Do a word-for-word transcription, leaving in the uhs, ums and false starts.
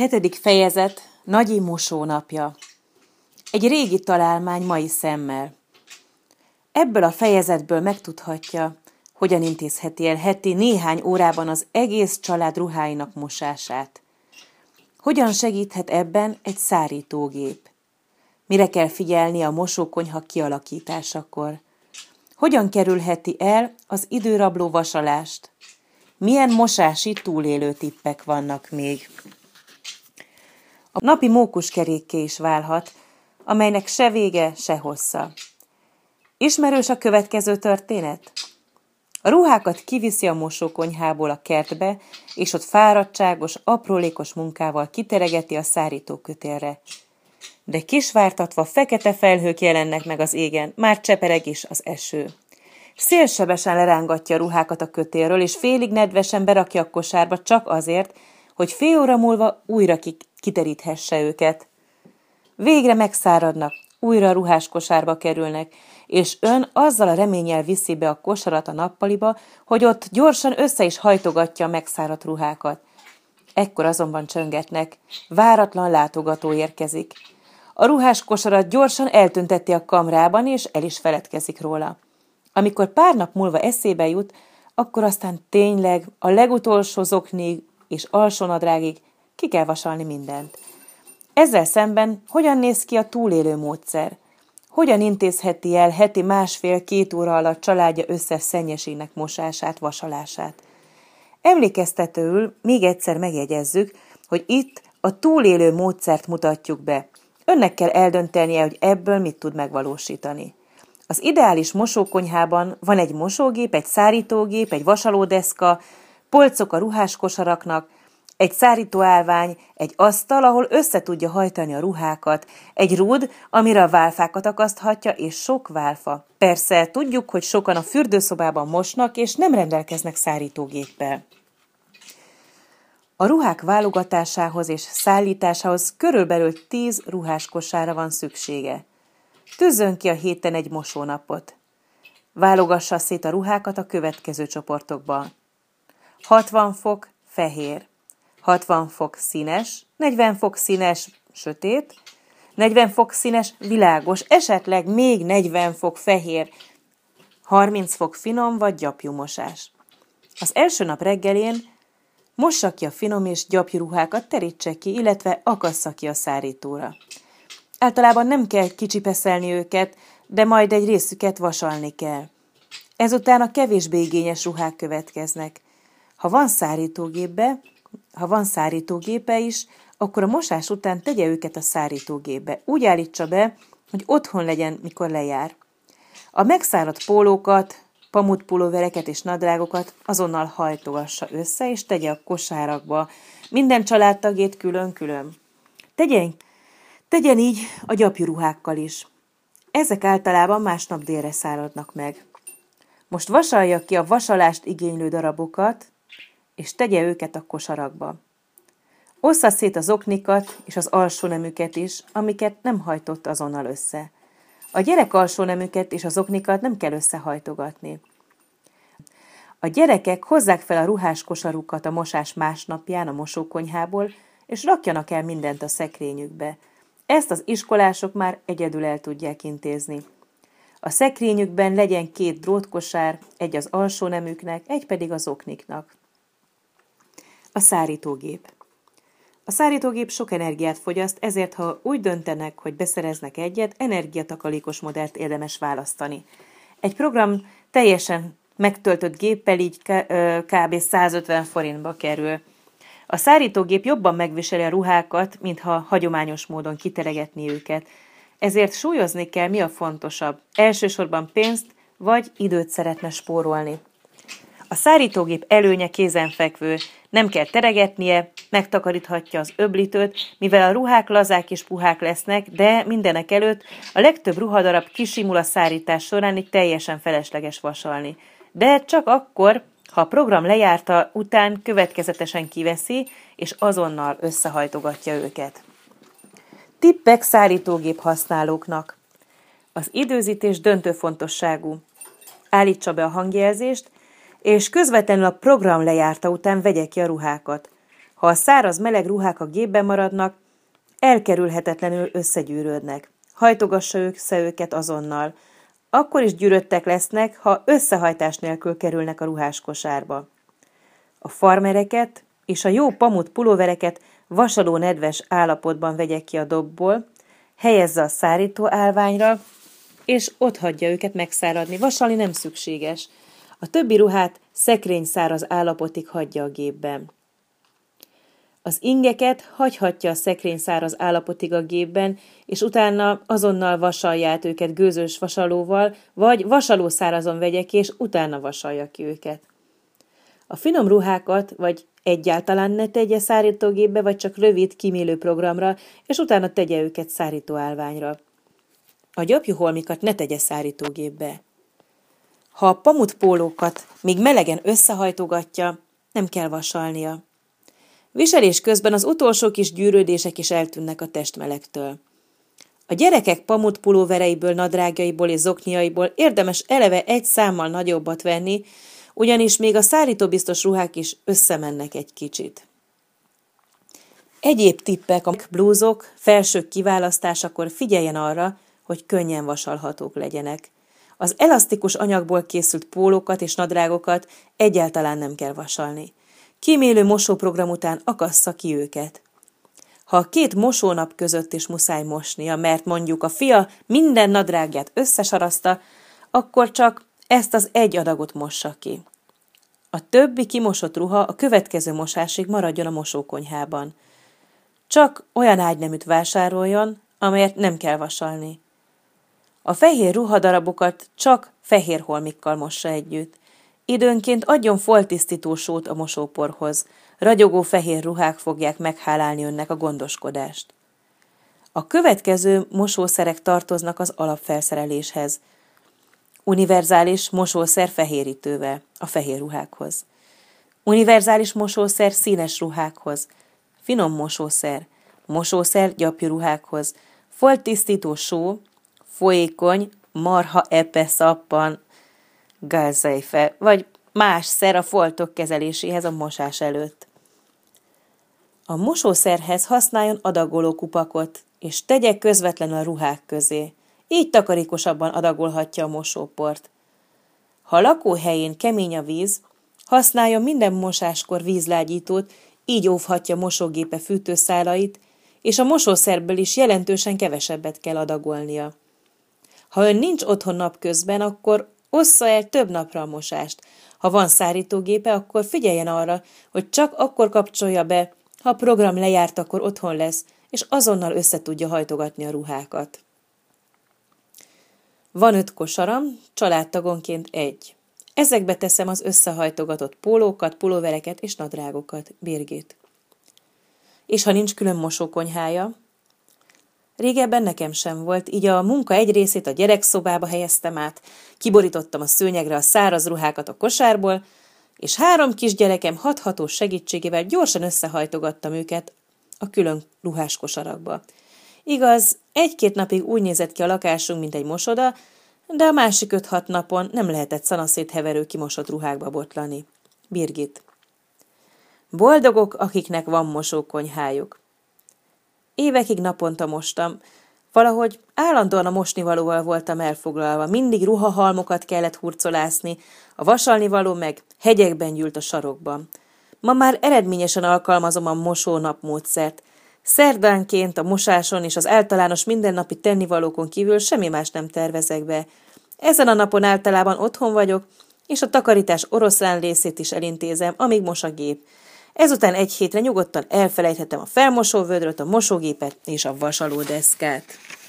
Hetedik fejezet, Nagyi mosónapja. Egy régi találmány mai szemmel. Ebből a fejezetből megtudhatja, hogyan intézheti el heti néhány órában az egész család ruháinak mosását. Hogyan segíthet ebben egy szárítógép? Mire kell figyelni a mosókonyha kialakításakor? Hogyan kerülheti el az időrabló vasalást? Milyen mosási túlélő tippek vannak még? A napi mókuskerékké is válhat, amelynek se vége, se hossza. Ismerős a következő történet? A ruhákat kiviszi a mosókonyhából a kertbe, és ott fáradtságos, aprólékos munkával kiteregeti a szárítókötélre. De kisvártatva fekete felhők jelennek meg az égen, már csepereg is az eső. Szélsebesen lerángatja a ruhákat a kötélről, és félig nedvesen berakja a kosárba csak azért, hogy fél óra múlva újra kiteríthesse őket. Végre megszáradnak, újra a ruhás kosárba kerülnek, és ön azzal a reménnyel viszi be a kosarat a nappaliba, hogy ott gyorsan össze is hajtogatja a megszáradt ruhákat. Ekkor azonban csöngetnek, váratlan látogató érkezik. A ruhás kosarat gyorsan eltünteti a kamrában, és el is feledkezik róla. Amikor pár nap múlva eszébe jut, akkor aztán tényleg a legutolsó zoknig és alsónadrágig ki kell vasalni mindent. Ezzel szemben hogyan néz ki a túlélő módszer? Hogyan intézheti el heti másfél-két óra alatt családja összes szennyesének mosását, vasalását? Emlékeztetőül még egyszer megjegyezzük, hogy itt a túlélő módszert mutatjuk be. Önnek kell eldöntenie, hogy ebből mit tud megvalósítani. Az ideális mosókonyhában van egy mosógép, egy szárítógép, egy vasalódeszka, polcok a ruhás kosaraknak, egy szárítóállvány, egy asztal, ahol össze tudja hajtani a ruhákat, egy rúd, amire a válfákat akaszthatja, és sok válfa. Persze, tudjuk, hogy sokan a fürdőszobában mosnak, és nem rendelkeznek szárítógéppel. A ruhák válogatásához és szállításához körülbelül tíz ruhás kosárra van szüksége. Tűzzön ki a héten egy mosónapot. Válogassa szét a ruhákat a következő csoportokba. hatvan fok fehér, hatvan fok színes, negyven fok színes sötét, negyven fok színes világos, esetleg még negyven fok fehér, harminc fok finom vagy gyapjú mosás. Az első nap reggelén mossa ki a finom és gyapjú ruhákat, terítse ki, illetve akassza ki a szárítóra. Általában nem kell kicsipeszelni őket, de majd egy részüket vasalni kell. Ezután a kevésbé igényes ruhák következnek. Ha van szárítógépbe, ha van szárítógépe is, akkor a mosás után tegye őket a szárítógépbe. Úgy állítsa be, hogy otthon legyen, mikor lejár. A megszáradt pólókat, pamutpulóvereket és nadrágokat azonnal hajtogassa össze, és tegye a kosárakba. Minden családtagjét külön-külön. Tegyen, tegyen így a gyapjú ruhákkal is. Ezek általában másnap délre száradnak meg. Most vasalja ki a vasalást igénylő darabokat, és tegye őket a kosarakba. Ossza szét az oknikat és az alsónemüket is, amiket nem hajtott azonnal össze. A gyerek alsónemüket és az oknikat nem kell összehajtogatni. A gyerekek hozzák fel a ruhás kosarukat a mosás másnapján a mosókonyhából, és rakjanak el mindent a szekrényükbe. Ezt az iskolások már egyedül el tudják intézni. A szekrényükben legyen két drótkosár, egy az alsónemüknek, egy pedig az okniknak. A szárítógép. A szárítógép sok energiát fogyaszt, ezért ha úgy döntenek, hogy beszereznek egyet, energiatakarékos modellt érdemes választani. Egy program teljesen megtöltött géppel így kb. százötven forintba kerül. A szárítógép jobban megviseli a ruhákat, mintha hagyományos módon kiteregetni őket. Ezért súlyozni kell, mi a fontosabb. Elsősorban pénzt vagy időt szeretne spórolni. A szárítógép előnye kézenfekvő, nem kell teregetnie, megtakaríthatja az öblítőt, mivel a ruhák lazák és puhák lesznek, de mindenek előtt a legtöbb ruhadarab kisimul a szárítás során, így teljesen felesleges vasalni. De csak akkor, ha a program lejárta, után következetesen kiveszi, és azonnal összehajtogatja őket. Tippek szárítógép használóknak. Az időzítés döntő fontosságú. Állítsa be a hangjelzést, és közvetlenül a program lejárta után vegye ki a ruhákat. Ha a száraz meleg ruhák a gépben maradnak, elkerülhetetlenül összegyűrődnek. Hajtogassa össze őket azonnal. Akkor is gyűröttek lesznek, ha összehajtás nélkül kerülnek a ruháskosárba. A farmereket és a jó pamut pulóvereket vasaló nedves állapotban vegye ki a dobból, helyezze a szárító állványra, és ott hagyja őket megszáradni. Vasalni nem szükséges. A többi ruhát szekrényszáraz állapotig hagyja a gépben. Az ingeket hagyhatja a szekrényszáraz állapotig a gépben, és utána azonnal vasalja át őket gőzös vasalóval, vagy vasalószárazon vegye ki, és utána vasalja ki őket. A finom ruhákat, vagy egyáltalán ne tegye szárítógépbe, vagy csak rövid, kímélő programra, és utána tegye őket szárítóállványra. A gyapjuholmikat ne tegye szárítógépbe. Ha a pamutpólókat még melegen összehajtogatja, nem kell vasalnia. Viselés közben az utolsó kis gyűrődések is eltűnnek a testmelegtől. A gyerekek pamutpulóvereiből, nadrágjaiból és zokniaiból érdemes eleve egy számmal nagyobbat venni, ugyanis még a szárítóbiztos ruhák is összemennek egy kicsit. Egyéb tippek: a blúzok, felsők kiválasztásakor figyeljen arra, hogy könnyen vasalhatók legyenek. Az elasztikus anyagból készült pólókat és nadrágokat egyáltalán nem kell vasalni. Kímélő mosóprogram után akassza ki őket. Ha a két mosónap között is muszáj mosnia, mert mondjuk a fia minden nadrágját összesarazta, akkor csak ezt az egy adagot mossa ki. A többi kimosott ruha a következő mosásig maradjon a mosókonyhában. Csak olyan ágyneműt vásároljon, amelyet nem kell vasalni. A fehér ruhadarabokat csak fehér holmikkal mossa együtt. Időnként adjon foltisztító sót a mosóporhoz. Ragyogó fehér ruhák fogják meghálálni önnek a gondoskodást. A következő mosószerek tartoznak az alapfelszereléshez. Univerzális mosószer fehérítővel a fehér ruhákhoz. Univerzális mosószer színes ruhákhoz. Finom mosószer. Mosószer gyapjú ruhákhoz. Foltisztító só, folyékony, marha epe szappan, gázseife, vagy más szer a foltok kezeléséhez a mosás előtt. A mosószerhez használjon adagoló kupakot, és tegye közvetlenül a ruhák közé. Így takarékosabban adagolhatja a mosóport. Ha a lakóhelyén kemény a víz, használjon minden mosáskor vízlágyítót, így óvhatja mosógépe fűtőszálait, és a mosószerből is jelentősen kevesebbet kell adagolnia. Ha ön nincs otthon napközben, akkor ossza el több napra a mosást. Ha van szárítógépe, akkor figyeljen arra, hogy csak akkor kapcsolja be, ha a program lejárt, akkor otthon lesz, és azonnal össze tudja hajtogatni a ruhákat. Van öt kosaram, családtagonként egy. Ezekbe teszem az összehajtogatott pólókat, pulóvereket és nadrágokat. Birgit. És ha nincs külön mosókonyhája? Régebben nekem sem volt, így a munka egy részét a gyerekszobába helyeztem át, kiborítottam a szőnyegre a száraz ruhákat a kosárból, és három kisgyerekem hathatós segítségével gyorsan összehajtogattam őket a külön ruhás kosarakba. Igaz, egy-két napig úgy nézett ki a lakásunk, mint egy mosoda, de a másik öt-hat napon nem lehetett szanaszét heverő kimosott ruhákba botlani. Birgit. Boldogok, akiknek van mosókonyhájuk. Évekig naponta mostam. Valahogy állandóan a mosnivalóval voltam elfoglalva. Mindig ruhahalmokat kellett hurcolászni, a vasalnivaló meg hegyekben gyűlt a sarokban. Ma már eredményesen alkalmazom a mosónap módszert. Szerdánként a mosáson és az általános mindennapi tennivalókon kívül semmi más nem tervezek be. Ezen a napon általában otthon vagyok, és a takarítás oroszlán részét is elintézem, amíg mos a gép. Ezután egy hétre nyugodtan elfelejthetem a felmosóvödröt, a mosógépet és a vasalódeszkát.